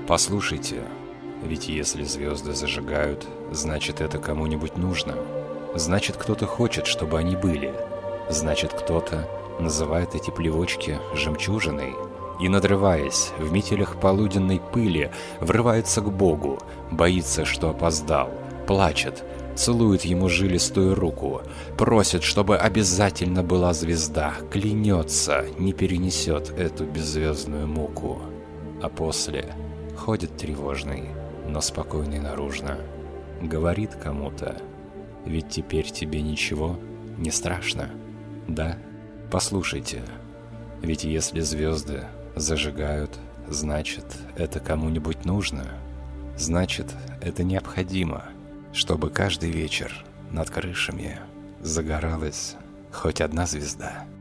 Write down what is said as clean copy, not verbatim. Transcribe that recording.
Послушайте, ведь если звезды зажигают, значит, это кому-нибудь нужно. Значит, кто-то хочет, чтобы они были. Значит, кто-то называет эти плевочки жемчужиной и, надрываясь в метелях полуденной пыли, врывается к Богу, боится, что опоздал, плачет, целует ему жилистую руку, просит, чтобы обязательно была звезда, клянется, не перенесет эту беззвездную муку. А после ходит тревожный, но спокойный наружно, говорит кому-то: ведь теперь тебе ничего не страшно, да? Послушайте, ведь если звезды зажигают, значит, это кому-нибудь нужно, значит, это необходимо, чтобы каждый вечер над крышами загоралась хоть одна звезда.